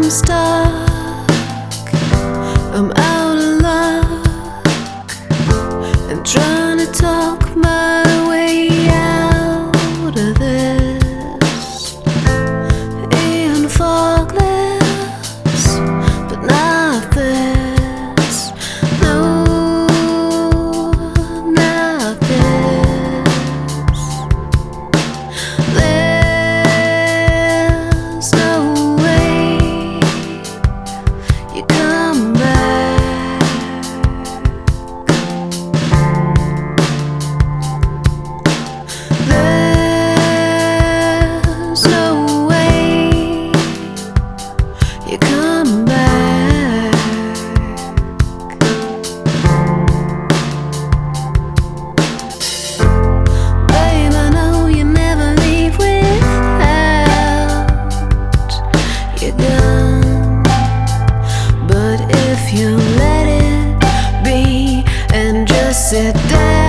stuck, I'm out of luck, and trying to talk my way out of this. Even fog lifts, but not this. No, not this. There's no way you come back. There's no way you come back. Babe, I know you never leave without your gun, but if you let it be and just sit down